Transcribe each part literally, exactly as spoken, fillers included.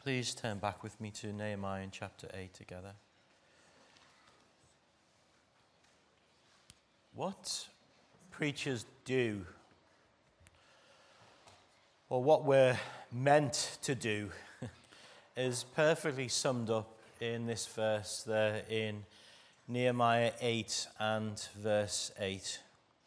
Please turn back with me to Nehemiah in chapter eight together. What preachers do, or what we're meant to do, is perfectly summed up in this verse there in Nehemiah eight and verse eight.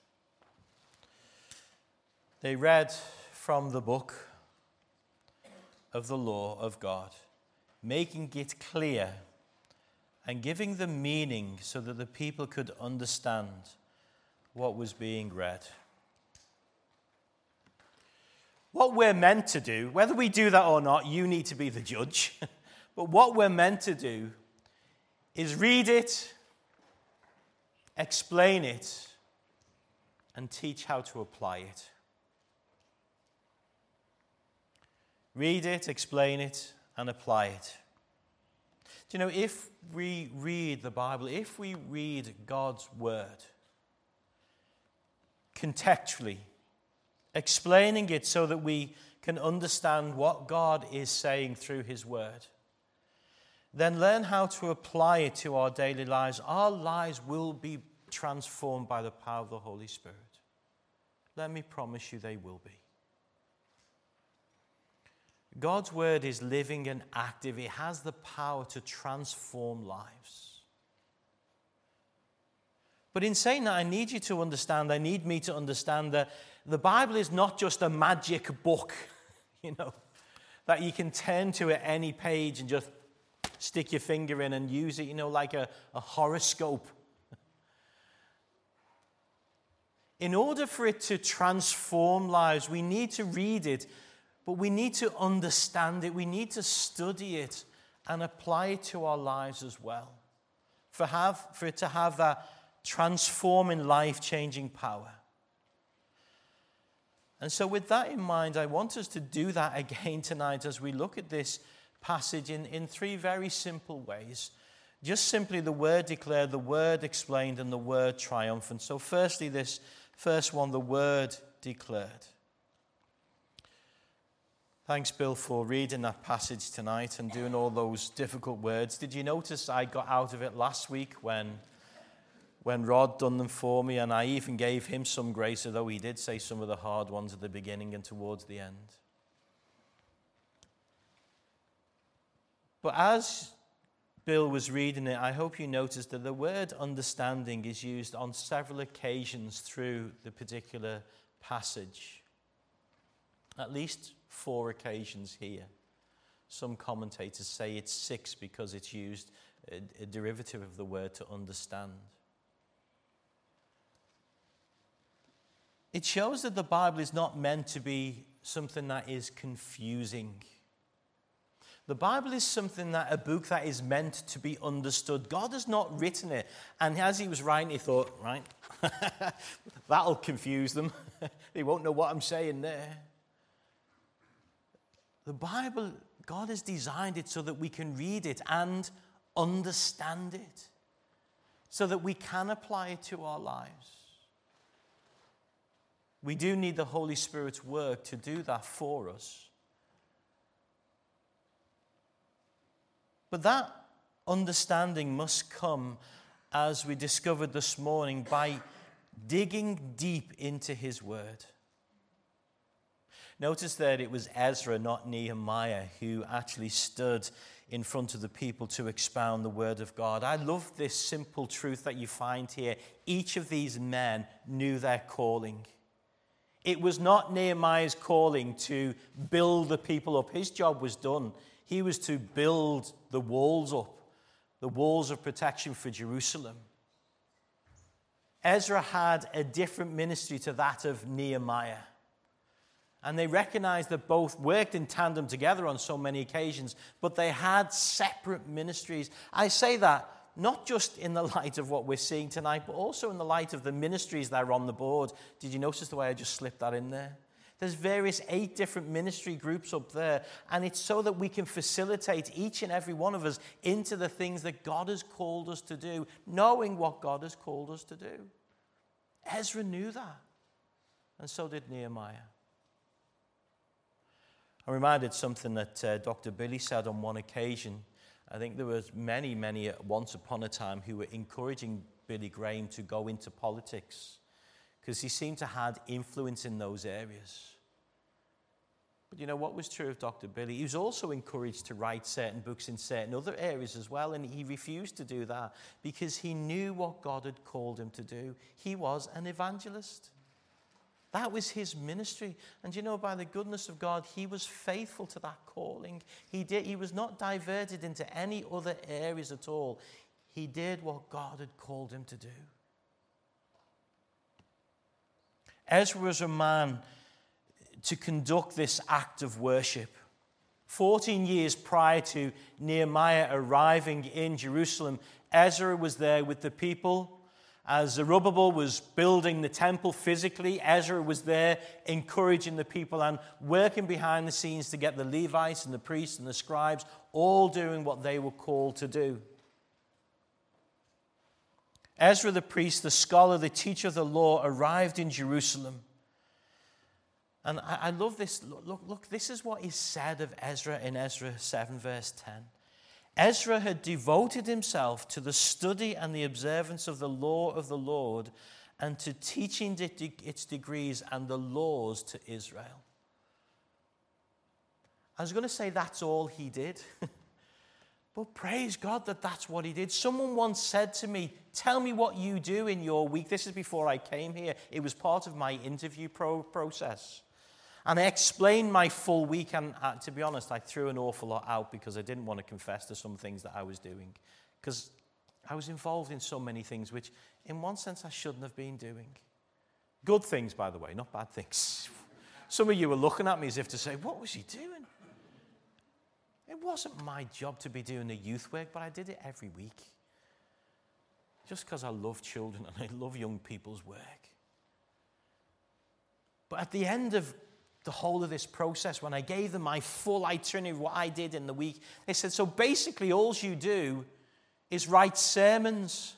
They read from the book of the law of God, making it clear and giving the meaning so that the people could understand what was being read. What we're meant to do, whether we do that or not, you need to be the judge. But what we're meant to do is read it, explain it, and teach how to apply it. Read it, explain it, and apply it. Do you know, if we read the Bible, if we read God's word contextually, explaining it so that we can understand what God is saying through his word, then learn how to apply it to our daily lives, our lives will be transformed by the power of the Holy Spirit. Let me promise you they will be. God's word is living and active. It has the power to transform lives. But in saying that, I need you to understand, I need me to understand that the Bible is not just a magic book, you know, that you can turn to at any page and just stick your finger in and use it, you know, like a, a horoscope. In order for it to transform lives, we need to read it, but we need to understand it. We need to study it and apply it to our lives as well. For, have, for it to have that transforming, life-changing power. And so with that in mind, I want us to do that again tonight as we look at this passage in, in three very simple ways. Just simply the word declared, the word explained, and the word triumphant. So firstly, this first one, the word declared. Thanks, Bill, for reading that passage tonight and doing all those difficult words. Did you notice I got out of it last week when, when Rod done them for me, and I even gave him some grace, although he did say some of the hard ones at the beginning and towards the end. But as Bill was reading it, I hope you noticed that the word understanding is used on several occasions through the particular passage. At least four occasions here. Some commentators say it's six because it's used a, a derivative of the word to understand. It shows that the Bible is not meant to be something that is confusing. The Bible is something that, a book that is meant to be understood. God has not written it, and as he was writing, he thought, right, that'll confuse them. They won't know what I'm saying there. The Bible, God has designed it so that we can read it and understand it, so that we can apply it to our lives. We do need the Holy Spirit's work to do that for us. But that understanding must come, as we discovered this morning, by digging deep into his word. Notice that it was Ezra, not Nehemiah, who actually stood in front of the people to expound the word of God. I love this simple truth that you find here. Each of these men knew their calling. It was not Nehemiah's calling to build the people up. His job was done. He was to build the walls up, the walls of protection for Jerusalem. Ezra had a different ministry to that of Nehemiah. And they recognized that both worked in tandem together on so many occasions, but they had separate ministries. I say that not just in the light of what we're seeing tonight, but also in the light of the ministries that are on the board. Did you notice the way I just slipped that in there? There's various eight different ministry groups up there, and it's so that we can facilitate each and every one of us into the things that God has called us to do, knowing what God has called us to do. Ezra knew that, and so did Nehemiah. I'm reminded something that uh, Doctor Billy said on one occasion. I think there was many, many uh, once upon a time who were encouraging Billy Graham to go into politics because he seemed to have influence in those areas. But you know what was true of Doctor Billy? He was also encouraged to write certain books in certain other areas as well, and he refused to do that because he knew what God had called him to do. He was an evangelist. That was his ministry. And you know, by the goodness of God, he was faithful to that calling. He did. He was not diverted into any other areas at all. He did what God had called him to do. Ezra was a man to conduct this act of worship. fourteen years prior to Nehemiah arriving in Jerusalem, Ezra was there with the people. As Zerubbabel was building the temple physically, Ezra was there encouraging the people and working behind the scenes to get the Levites and the priests and the scribes all doing what they were called to do. Ezra the priest, the scholar, the teacher of the law, arrived in Jerusalem. And I, I love this. Look, look, look, this is what is said of Ezra in Ezra seven, verse ten. Ezra had devoted himself to the study and the observance of the law of the Lord and to teaching its degrees and the laws to Israel. I was going to say that's all he did. But praise God that that's what he did. Someone once said to me, tell me what you do in your week. This is before I came here. It was part of my interview pro- process. And I explained my full week, and uh, to be honest, I threw an awful lot out because I didn't want to confess to some things that I was doing. Because I was involved in so many things which, in one sense, I shouldn't have been doing. Good things, by the way, not bad things. Some of you were looking at me as if to say, what was he doing? It wasn't my job to be doing the youth work, but I did it every week. Just because I love children and I love young people's work. But at the end of the whole of this process, when I gave them my full itinerary of what I did in the week, they said, so basically all you do is write sermons.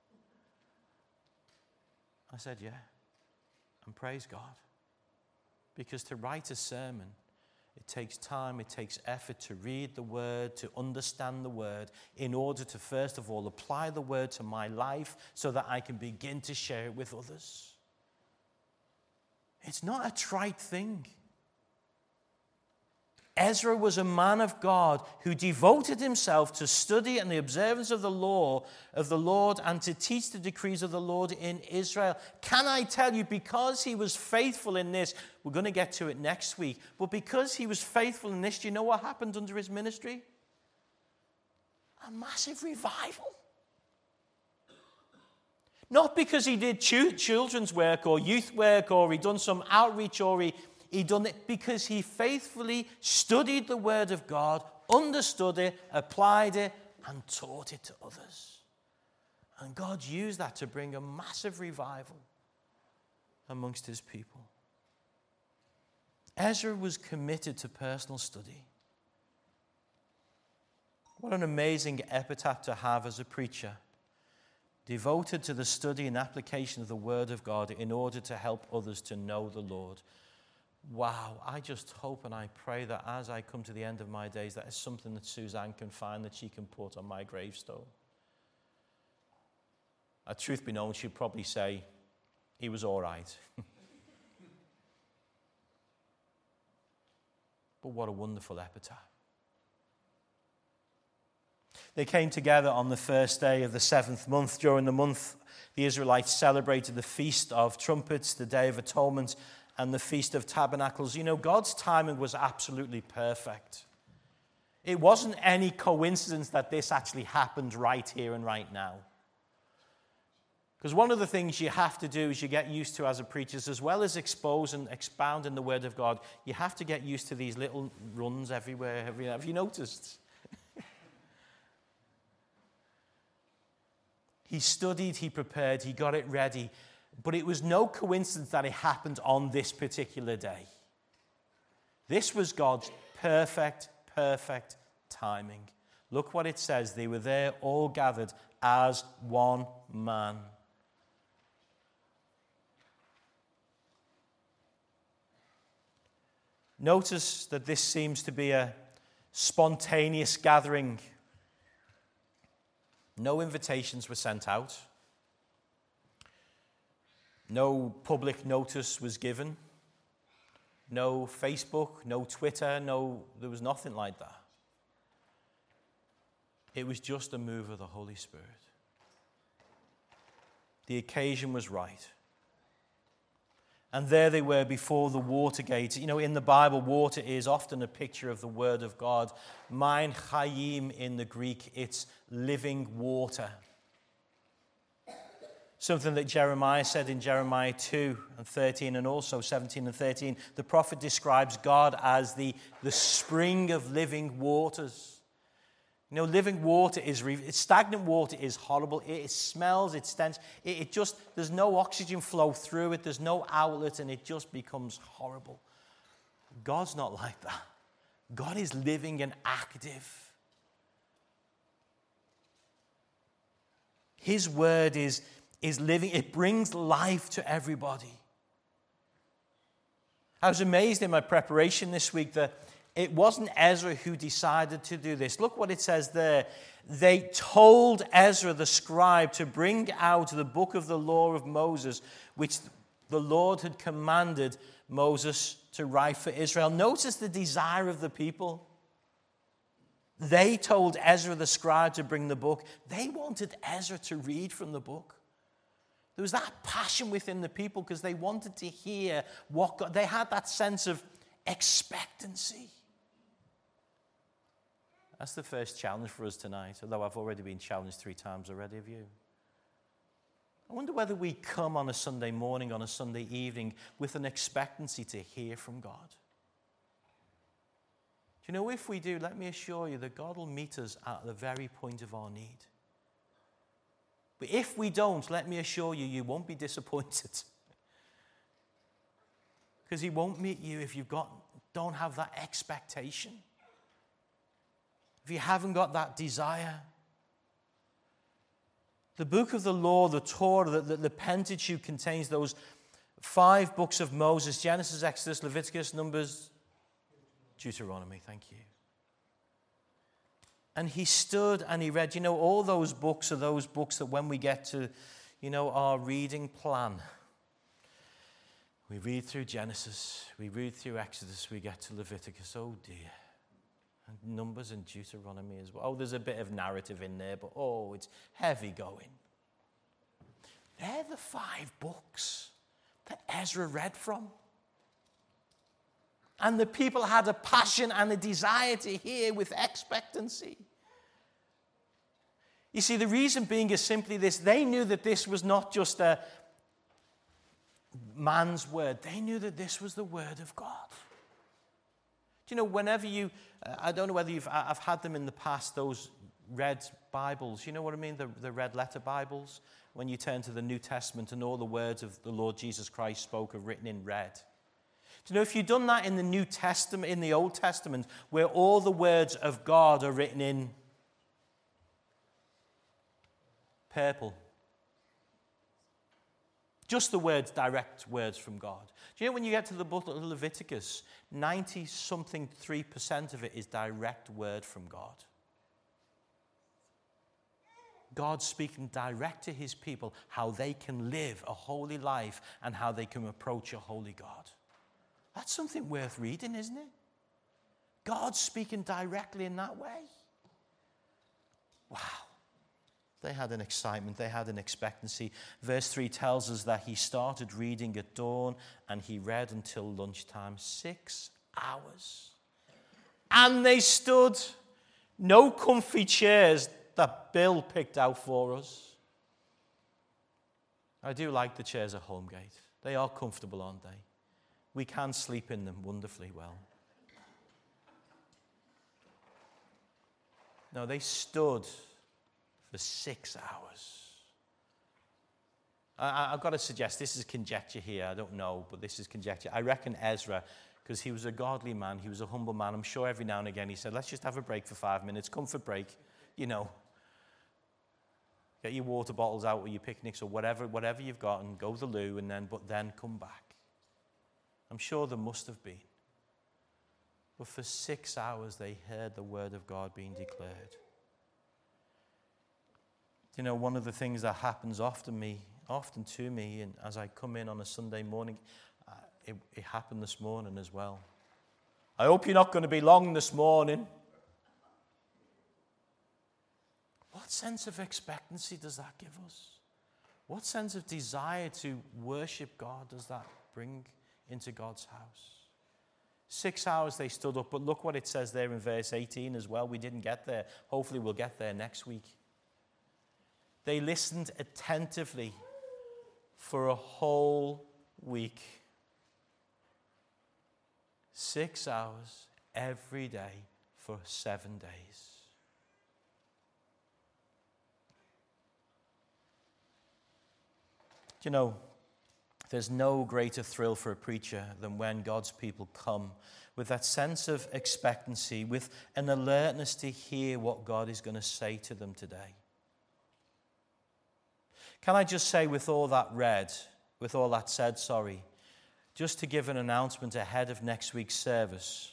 I said, yeah. And praise God. Because to write a sermon, it takes time, it takes effort to read the word, to understand the word, in order to first of all apply the word to my life so that I can begin to share it with others. It's not a trite thing. Ezra was a man of God who devoted himself to study and the observance of the law of the Lord and to teach the decrees of the Lord in Israel. Can I tell you, because he was faithful in this, we're going to get to it next week, but because he was faithful in this, do you know what happened under his ministry? A massive revival. Not because he did ch- children's work or youth work or he done some outreach or he, he done it because he faithfully studied the word of God, understood it, applied it, and taught it to others. And God used that to bring a massive revival amongst his people. Ezra was committed to personal study. What an amazing epitaph to have as a preacher. Devoted to the study and application of the Word of God in order to help others to know the Lord. Wow, I just hope and I pray that as I come to the end of my days, that is something that Suzanne can find that she can put on my gravestone. Uh, truth be known, she'd probably say, he was all right. But what a wonderful epitaph. They came together on the first day of the seventh month. During the month, the Israelites celebrated the Feast of Trumpets, the Day of Atonement, and the Feast of Tabernacles. You know, God's timing was absolutely perfect. It wasn't any coincidence that this actually happened right here and right now. Because one of the things you have to do is you get used to as a preacher, as well as expose and expound in the Word of God, you have to get used to these little runs everywhere. Have you, have you noticed? He studied, he prepared, he got it ready. But it was no coincidence that it happened on this particular day. This was God's perfect, perfect timing. Look what it says. They were there all gathered as one man. Notice that this seems to be a spontaneous gathering. No invitations were sent out. No public notice was given. No Facebook, no Twitter, no, there was nothing like that. It was just a move of the Holy Spirit. The occasion was right. And there they were before the water gate. You know, in the Bible, water is often a picture of the Word of God. Mein chayim in the Greek, it's living water. Something that Jeremiah said in Jeremiah two and thirteen and also seventeen and thirteen. The prophet describes God as the, the spring of living waters. You know, living water is, stagnant water is horrible. It, it smells, it stench. It, it just, there's no oxygen flow through it. There's no outlet, and it just becomes horrible. God's not like that. God is living and active. His word is, is living. It brings life to everybody. I was amazed in my preparation this week that it wasn't Ezra who decided to do this. Look what it says there. They told Ezra the scribe to bring out the book of the law of Moses, which the Lord had commanded Moses to write for Israel. Notice the desire of the people. They told Ezra the scribe to bring the book. They wanted Ezra to read from the book. There was that passion within the people because they wanted to hear what God, they had that sense of expectancy. That's the first challenge for us tonight, although I've already been challenged three times already of you. I wonder whether we come on a Sunday morning, on a Sunday evening, with an expectancy to hear from God. Do you know, if we do, let me assure you that God will meet us at the very point of our need. But if we don't, let me assure you, you won't be disappointed. Because he won't meet you if you got don't have that expectation. If you haven't got that desire. The book of the law, the Torah, the, the, the Pentateuch contains those five books of Moses: Genesis, Exodus, Leviticus, Numbers, Deuteronomy. Thank you. And he stood and he read. You know, all those books are those books that when we get to, you know, our reading plan, we read through Genesis, we read through Exodus, we get to Leviticus. Oh dear. And Numbers and Deuteronomy as well. Oh, there's a bit of narrative in there, but oh, it's heavy going. They're the five books that Ezra read from. And the people had a passion and a desire to hear with expectancy. You see, the reason being is simply this. They knew that this was not just a man's word. They knew that this was the word of God. Do you know, whenever you, uh, I don't know whether you've, I've had them in the past, those red Bibles. You know what I mean? The, the red letter Bibles. When you turn to the New Testament and all the words of the Lord Jesus Christ spoke are written in red. Do you know, if you've done that in the New Testament, in the Old Testament, where all the words of God are written in purple. Just the words, direct words from God. Do you know when you get to the book of Leviticus, ninety-something three percent of it is direct word from God. God speaking direct to his people how they can live a holy life and how they can approach a holy God. That's something worth reading, isn't it? God speaking directly in that way. Wow. They had an excitement. They had an expectancy. Verse three tells us that he started reading at dawn and he read until lunchtime. Six hours. And they stood. No comfy chairs that Bill picked out for us. I do like the chairs at Holmgate. They are comfortable, aren't they? We can sleep in them wonderfully well. No, they stood for six hours. I, I've got to suggest, this is conjecture here, I don't know, but this is conjecture. I reckon Ezra, because he was a godly man, he was a humble man, I'm sure every now and again he said, let's just have a break for five minutes, comfort break, you know. Get your water bottles out or your picnics or whatever, whatever you've got and go to the loo and then, but then come back. I'm sure there must have been. But for six hours they heard the word of God being declared. You know, one of the things that happens often me, often to me, and as I come in on a Sunday morning, uh, it, it happened this morning as well. I hope you're not going to be long this morning. What sense of expectancy does that give us? What sense of desire to worship God does that bring into God's house? Six hours they stood up, but look what it says there in verse eighteen as well. We didn't get there. Hopefully we'll get there next week. They listened attentively for a whole week. Six hours every day for seven days. You know, there's no greater thrill for a preacher than when God's people come with that sense of expectancy, with an alertness to hear what God is going to say to them today. Can I just say, with all that read, with all that said, sorry, just to give an announcement ahead of next week's service.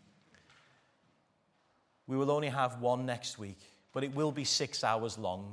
We will only have one next week, but it will be six hours long.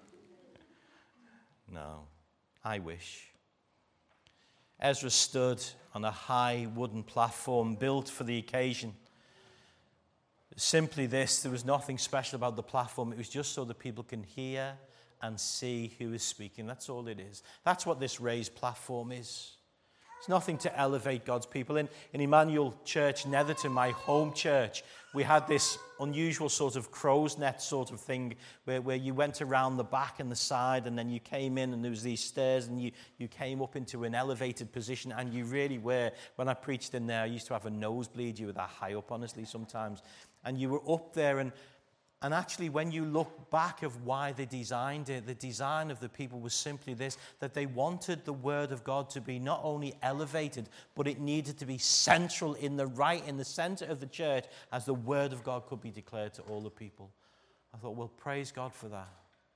No, I wish. Ezra stood on a high wooden platform built for the occasion. Simply this, there was nothing special about the platform. It was just so that people can hear and see who is speaking. That's all it is. That's what this raised platform is. It's nothing to elevate God's people. In, in Emmanuel Church, Netherton, my home church, we had this unusual sort of crow's net sort of thing where, where you went around the back and the side, and then you came in and there was these stairs, and you, you came up into an elevated position, and you really were. When I preached in there, I used to have a nosebleed. You were that high up, honestly, sometimes. And you were up there, and And actually, when you look back of why they designed it, the design of the people was simply this, that they wanted the word of God to be not only elevated, but it needed to be central in the right, in the center of the church, as the word of God could be declared to all the people. I thought, well, praise God for that.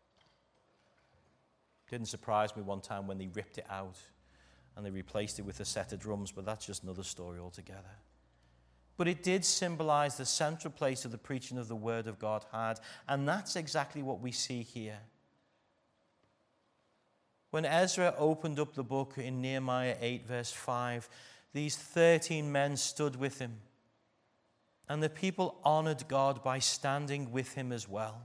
Didn't surprise me one time when they ripped it out and they replaced it with a set of drums, but that's just another story altogether. But it did symbolize the central place of the preaching of the Word of God had. And that's exactly what we see here. When Ezra opened up the book in Nehemiah eight, verse five, these thirteen men stood with him. And the people honored God by standing with him as well.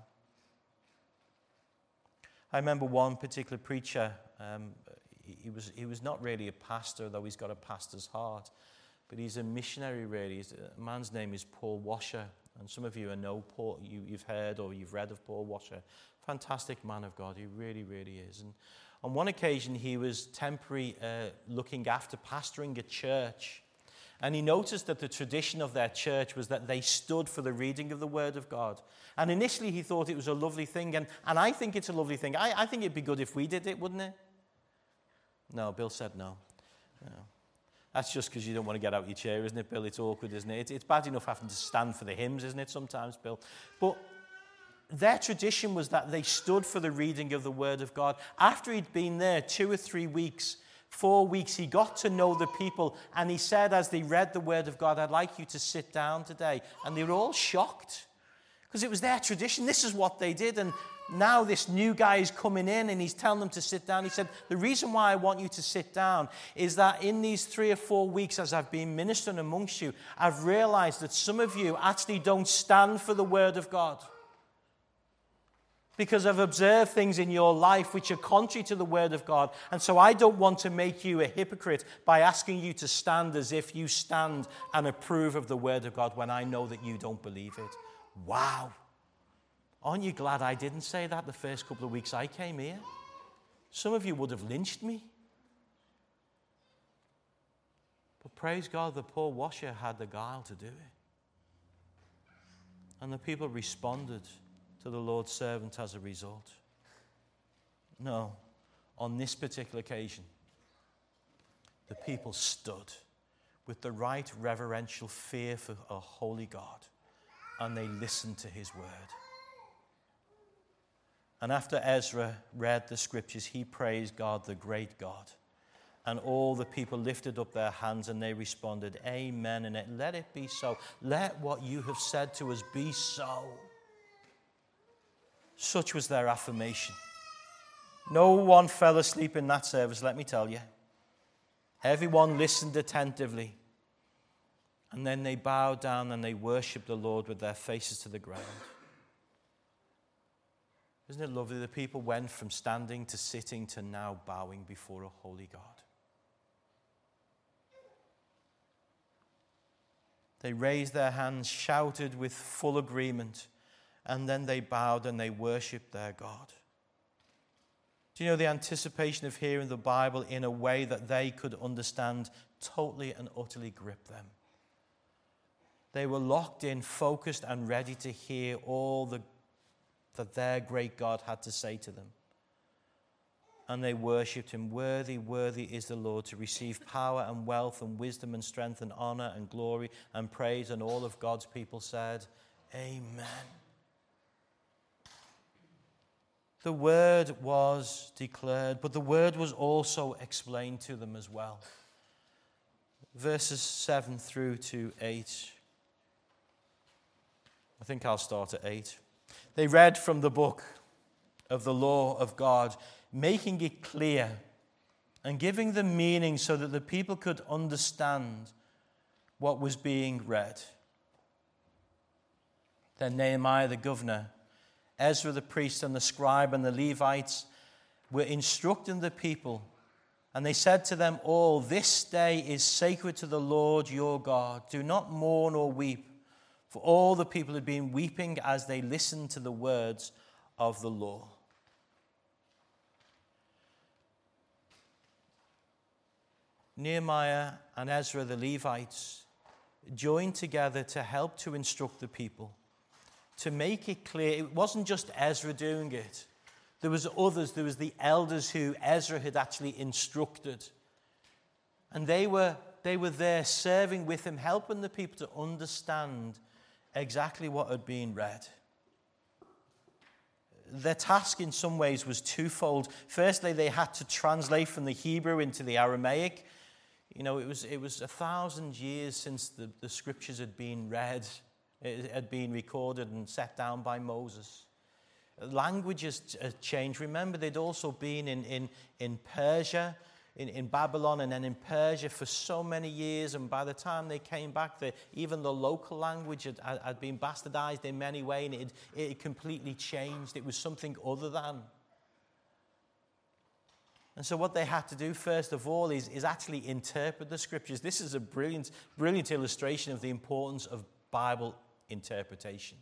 I remember one particular preacher, um, he was, he was not really a pastor, though he's got a pastor's heart. But he's a missionary, really. A man's name is Paul Washer. And some of you know Paul, you, you've heard or you've read of Paul Washer. Fantastic man of God. He really, really is. And on one occasion, he was temporarily uh, looking after pastoring a church. And he noticed that the tradition of their church was that they stood for the reading of the Word of God. And initially, he thought it was a lovely thing. And, and I think it's a lovely thing. I, I think it'd be good if we did it, wouldn't it? No, Bill said no. No. That's just because you don't want to get out your chair, isn't it, Bill? It's awkward, isn't it? It's bad enough having to stand for the hymns, isn't it, sometimes, Bill? But their tradition was that they stood for the reading of the Word of God. After he'd been there two or three weeks, four weeks, he got to know the people. And he said, as they read the Word of God, I'd like you to sit down today. And they were all shocked because it was their tradition. This is what they did. And now this new guy is coming in and he's telling them to sit down. He said, the reason why I want you to sit down is that in these three or four weeks as I've been ministering amongst you, I've realized that some of you actually don't stand for the Word of God. Because I've observed things in your life which are contrary to the Word of God. And so I don't want to make you a hypocrite by asking you to stand as if you stand and approve of the Word of God when I know that you don't believe it. Wow. Aren't you glad I didn't say that the first couple of weeks I came here? Some of you would have lynched me. But praise God that Paul Washer had the guile to do it. And the people responded to the Lord's servant as a result. No, on this particular occasion, the people stood with the right reverential fear for a holy God, and they listened to his word. And after Ezra read the scriptures, he praised God, the great God. And all the people lifted up their hands and they responded, Amen. And it, let it be so. Let what you have said to us be so. Such was their affirmation. No one fell asleep in that service, let me tell you. Everyone listened attentively. And then they bowed down and they worshiped the Lord with their faces to the ground. Isn't it lovely? The people went from standing to sitting to now bowing before a holy God. They raised their hands, shouted with full agreement, and then they bowed and they worshipped their God. Do you know the anticipation of hearing the Bible in a way that they could understand totally and utterly gripped them? They were locked in, focused, and ready to hear all the, that their great God had to say to them. And they worshipped him. Worthy, worthy is the Lord to receive power and wealth and wisdom and strength and honor and glory and praise. And all of God's people said, Amen. The word was declared, but the word was also explained to them as well. Verses seven through to eight. I think I'll start at eight. They read from the book of the law of God, making it clear and giving the meaning so that the people could understand what was being read. Then Nehemiah the governor, Ezra the priest, and the scribe and the Levites were instructing the people, and they said to them all, This day is sacred to the Lord your God. Do not mourn or weep. For all the people had been weeping as they listened to the words of the law. Nehemiah and Ezra the Levites joined together to help to instruct the people, to make it clear. It wasn't just Ezra doing it. There was others. There was the elders who Ezra had actually instructed. And they were, they were there serving with him, helping the people to understand exactly what had been read. Their task in some ways was twofold. Firstly, they had to translate from the Hebrew into the Aramaic. You know, it was it was a thousand years since the, the scriptures had been read, it had been recorded and set down by Moses. Languages had changed. Remember, they'd also been in, in, in Persia, in, in Babylon, and then in Persia for so many years. And by the time they came back, the, even the local language had, had been bastardized in many ways, and it, it completely changed. It was something other than. And so what they had to do, first of all, is, is actually interpret the scriptures. This is a brilliant, brilliant illustration of the importance of Bible interpretation.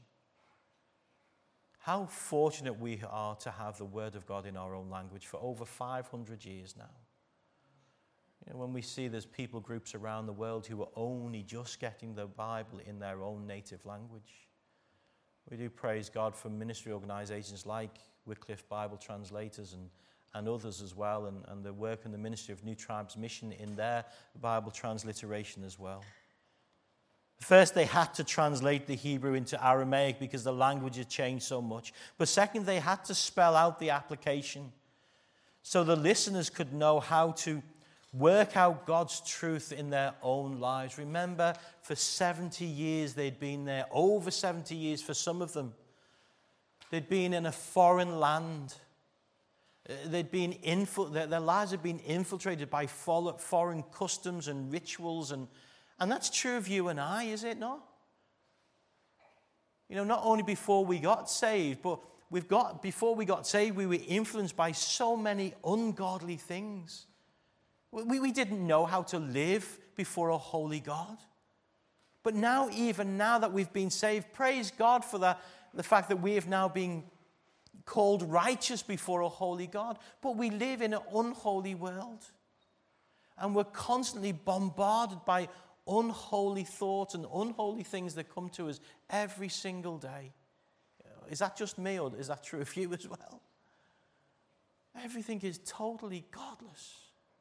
How fortunate we are to have the Word of God in our own language for over five hundred years now. You know, when we see there's people groups around the world who are only just getting the Bible in their own native language, we do praise God for ministry organizations like Wycliffe Bible Translators and and others as well, and, and the work and the ministry of New Tribes Mission in their Bible transliteration as well. First, they had to translate the Hebrew into Aramaic because the language had changed so much. But second, they had to spell out the application so the listeners could know how to work out God's truth in their own lives. Remember, for seventy years they'd been there, over seventy years for some of them. They'd been in a foreign land. They'd been infil- their lives had been infiltrated by foreign customs and rituals, and, and that's true of you and I, is it not? You know, not only before we got saved, but we've got before we got saved, we were influenced by so many ungodly things. We, we didn't know how to live before a holy God. But now, even now that we've been saved, praise God for that, the fact that we have now been called righteous before a holy God, but we live in an unholy world. And we're constantly bombarded by unholy thoughts and unholy things that come to us every single day. Is that just me, or is that true of you as well? Everything is totally godless.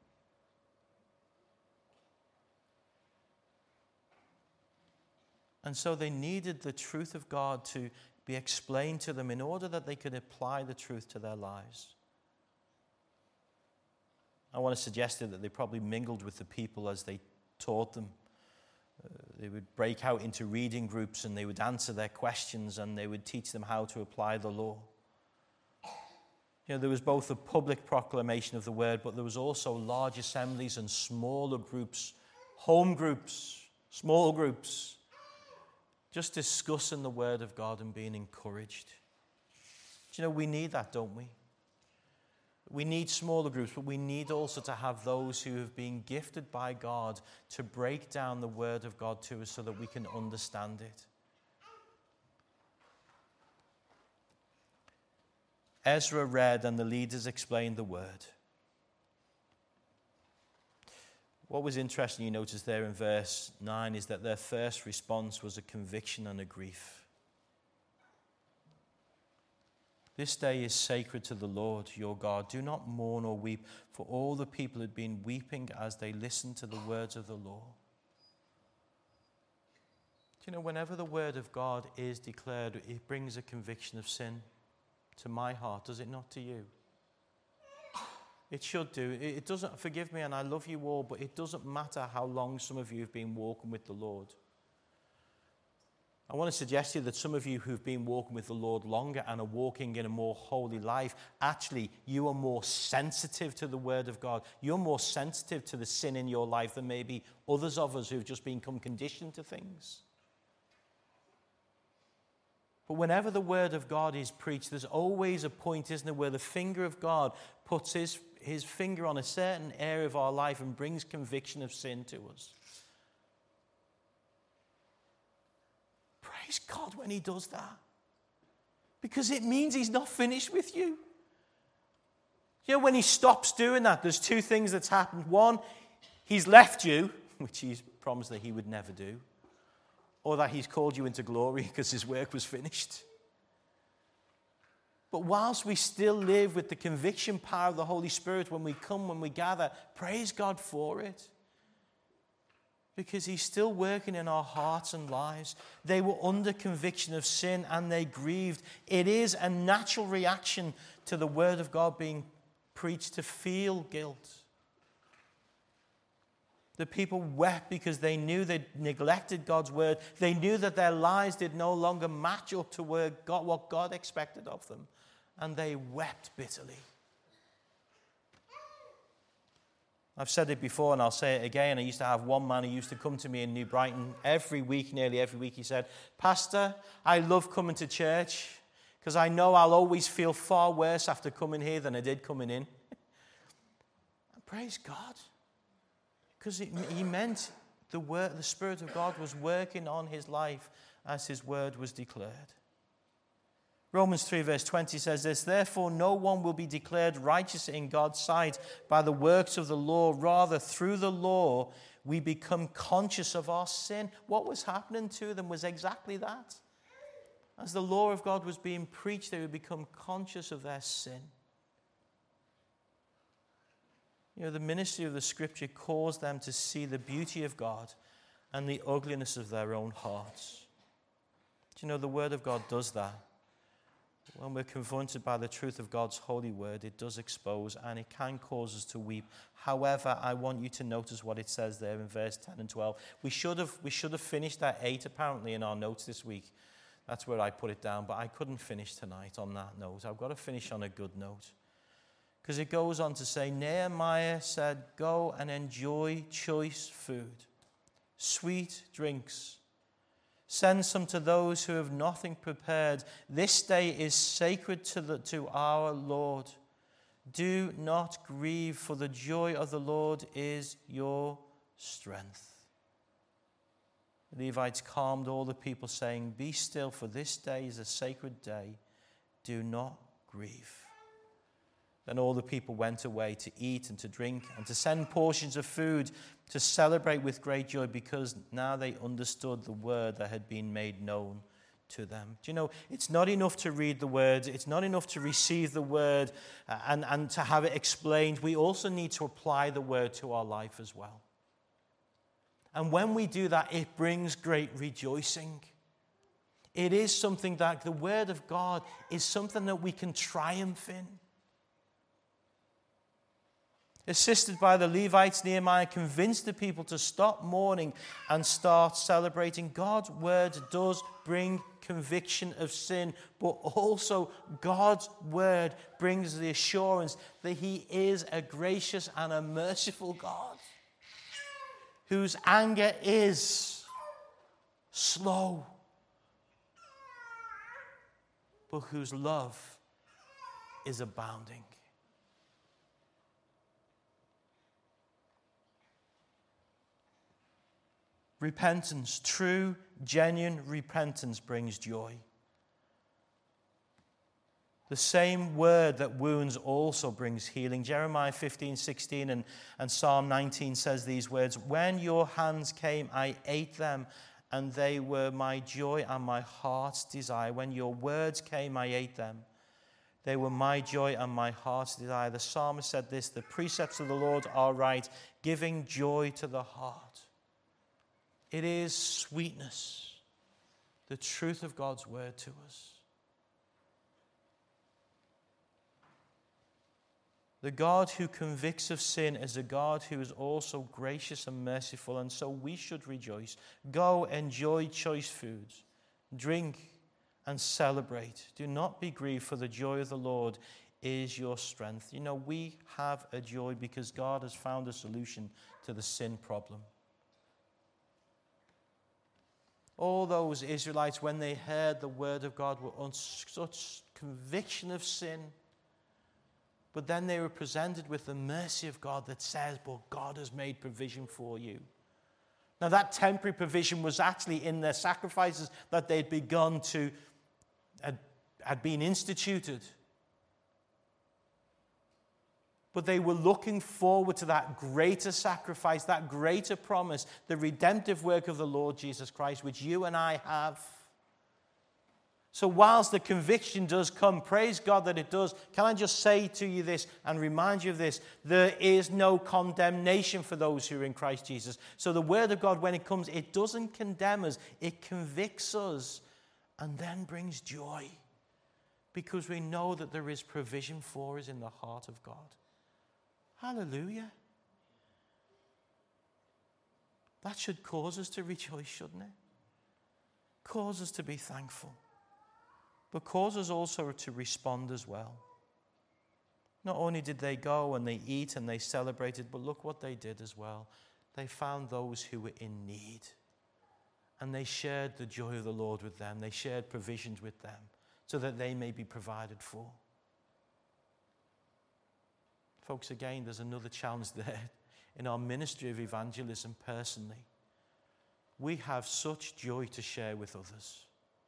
And so they needed the truth of God to be explained to them in order that they could apply the truth to their lives. I want to suggest that they probably mingled with the people as they taught them. Uh, they would break out into reading groups and they would answer their questions and they would teach them how to apply the law. You know, there was both a public proclamation of the word, but there was also large assemblies and smaller groups, home groups, small groups, just discussing the word of God and being encouraged. Do you know, we need that, don't we? We need smaller groups, but we need also to have those who have been gifted by God to break down the word of God to us so that we can understand it. Ezra read and the leaders explained the word. What was interesting, you notice there in verse nine, is that their first response was a conviction and a grief. This day is sacred to the Lord your God. Do not mourn or weep, for all the people had been weeping as they listened to the words of the law. Do you know, whenever the word of God is declared, it brings a conviction of sin to my heart, does it not to you? It should do. It doesn't, forgive me, and I love you all, but it doesn't matter how long some of you have been walking with the Lord. I want to suggest to you that some of you who've been walking with the Lord longer and are walking in a more holy life, actually, you are more sensitive to the word of God. You're more sensitive to the sin in your life than maybe others of us who've just become conditioned to things. But whenever the word of God is preached, there's always a point, isn't there, where the finger of God puts his, his finger on a certain area of our life and brings conviction of sin to us. Praise God when he does that. Because it means he's not finished with you. You know, when he stops doing that, there's two things that's happened. One, he's left you, which he's promised that he would never do. Or that he's called you into glory because his work was finished. But whilst we still live with the conviction power of the Holy Spirit when we come, when we gather, praise God for it. Because he's still working in our hearts and lives. They were under conviction of sin and they grieved. It is a natural reaction to the word of God being preached to feel guilt. The people wept because they knew they'd neglected God's word. They knew that their lives did no longer match up to where God, what God expected of them. And they wept bitterly. I've said it before and I'll say it again. I used to have one man who used to come to me in New Brighton every week, nearly every week. He said, "Pastor, I love coming to church because I know I'll always feel far worse after coming here than I did coming in." Praise God. Because he meant the word, the Spirit of God was working on his life as his word was declared. Romans three verse twenty says this, "Therefore no one will be declared righteous in God's sight by the works of the law. Rather, through the law, we become conscious of our sin." What was happening to them was exactly that. As the law of God was being preached, they would become conscious of their sin. You know, the ministry of the Scripture caused them to see the beauty of God and the ugliness of their own hearts. Do you know, the Word of God does that. When we're confronted by the truth of God's holy word, it does expose and it can cause us to weep. However, I want you to notice what it says there in verse ten and twelve. We should have, we should have finished at eight apparently in our notes this week. That's where I put it down, but I couldn't finish tonight on that note. I've got to finish on a good note. Because it goes on to say, Nehemiah said, "Go and enjoy choice food, sweet drinks. Send some to those who have nothing prepared. This day is sacred to, the, to our Lord. Do not grieve, for the joy of the Lord is your strength." The Levites calmed all the people, saying, "Be still, for this day is a sacred day. Do not grieve." Then all the people went away to eat and to drink and to send portions of food to celebrate with great joy, because now they understood the word that had been made known to them. Do you know, it's not enough to read the word. It's not enough to receive the word and, and to have it explained. We also need to apply the word to our life as well. And when we do that, it brings great rejoicing. It is something that the word of God is something that we can triumph in. Assisted by the Levites, Nehemiah convinced the people to stop mourning and start celebrating. God's word does bring conviction of sin, but also God's word brings the assurance that he is a gracious and a merciful God, whose anger is slow, but whose love is abounding. Repentance, true, genuine repentance brings joy. The same word that wounds also brings healing. Jeremiah fifteen sixteen and, and Psalm nineteen says these words, "When your hands came, I ate them, and they were my joy and my heart's desire. When your words came, I ate them. They were my joy and my heart's desire." The psalmist said this, "The precepts of the Lord are right, giving joy to the heart." It is sweetness, the truth of God's word to us. The God who convicts of sin is a God who is also gracious and merciful, and so we should rejoice. Go, enjoy choice foods, drink and celebrate. Do not be grieved, for the joy of the Lord is your strength. You know, we have a joy because God has found a solution to the sin problem. All those Israelites, when they heard the word of God, were on such conviction of sin. But then they were presented with the mercy of God that says, but God has made provision for you. Now that temporary provision was actually in their sacrifices that they'd begun to, had, had been instituted. But they were looking forward to that greater sacrifice, that greater promise, the redemptive work of the Lord Jesus Christ, which you and I have. So whilst the conviction does come, praise God that it does, can I just say to you this and remind you of this? There is no condemnation for those who are in Christ Jesus. So the word of God, when it comes, it doesn't condemn us, it convicts us and then brings joy, because we know that there is provision for us in the heart of God. Hallelujah. That should cause us to rejoice, shouldn't it? Cause us to be thankful. But cause us also to respond as well. Not only did they go and they eat and they celebrated, but look what they did as well. They found those who were in need. And they shared the joy of the Lord with them. They shared provisions with them so that they may be provided for. Folks, again, there's another challenge there in our ministry of evangelism personally. We have such joy to share with others.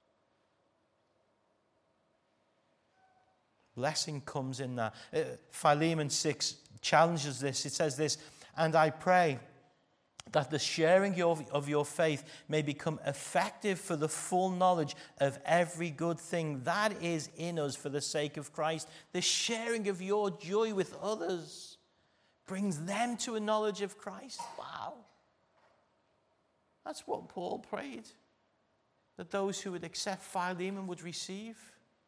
Blessing comes in that. Uh, Philemon six challenges this. It says this, "And I pray that the sharing of, of your faith may become effective for the full knowledge of every good thing that is in us for the sake of Christ." The sharing of your joy with others brings them to a knowledge of Christ. Wow. That's what Paul prayed, that those who would accept Philemon would receive.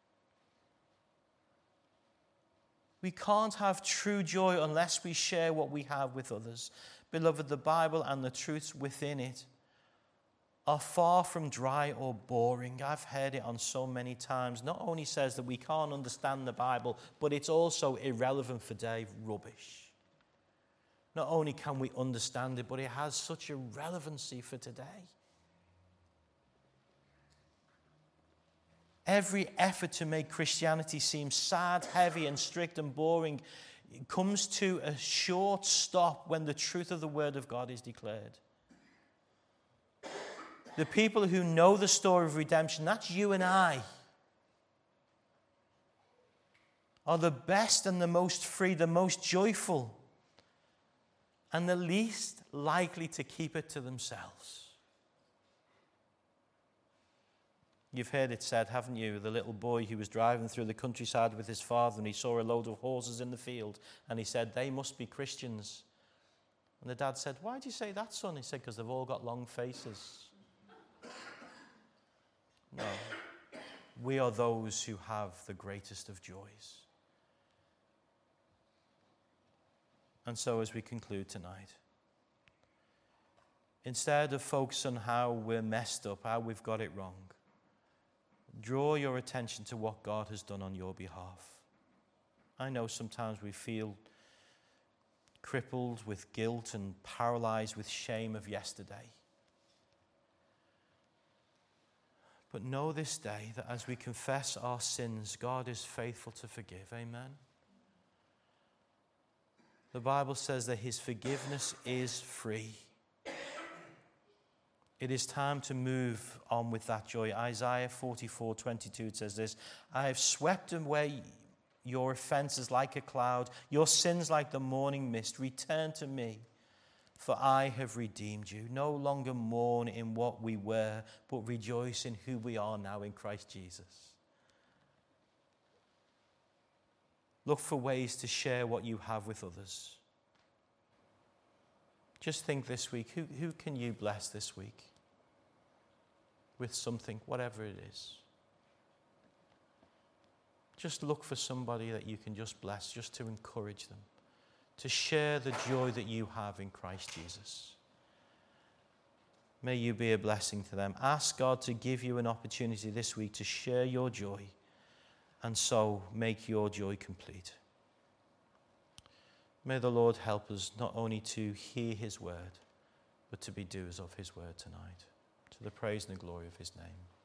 We can't have true joy unless we share what we have with others. Beloved, the Bible and the truths within it are far from dry or boring. I've heard it on so many times. Not only says that we can't understand the Bible, but it's also irrelevant for today. Rubbish. Not only can we understand it, but it has such a relevancy for today. Every effort to make Christianity seem sad, heavy, and strict and boring comes to a short stop when the truth of the Word of God is declared. The people who know the story of redemption, that's you and I, are the best and the most free, the most joyful, and the least likely to keep it to themselves. You've heard it said, haven't you? The little boy who was driving through the countryside with his father and he saw a load of horses in the field and he said, "They must be Christians." And the dad said, "Why do you say that, son?" He said, "Because they've all got long faces." No. We are those who have the greatest of joys. And so as we conclude tonight, instead of focus on how we're messed up, how we've got it wrong, draw your attention to what God has done on your behalf. I know sometimes we feel crippled with guilt and paralyzed with shame of yesterday. But know this day that as we confess our sins, God is faithful to forgive. Amen. The Bible says that his forgiveness is free. It is time to move on with that joy. Isaiah forty-four twenty-two, it says this, I have swept away your offenses like a cloud, your sins like the morning mist. Return to me, for I have redeemed you. No longer mourn in what we were, but rejoice in who we are now in Christ Jesus. Look for ways to share what you have with others. Just think this week, who, who can you bless this week with something, whatever it is? Just look for somebody that you can just bless, just to encourage them, to share the joy that you have in Christ Jesus. May you be a blessing to them. Ask God to give you an opportunity this week to share your joy and so make your joy complete. May the Lord help us not only to hear his word, but to be doers of his word tonight, to the praise and the glory of his name.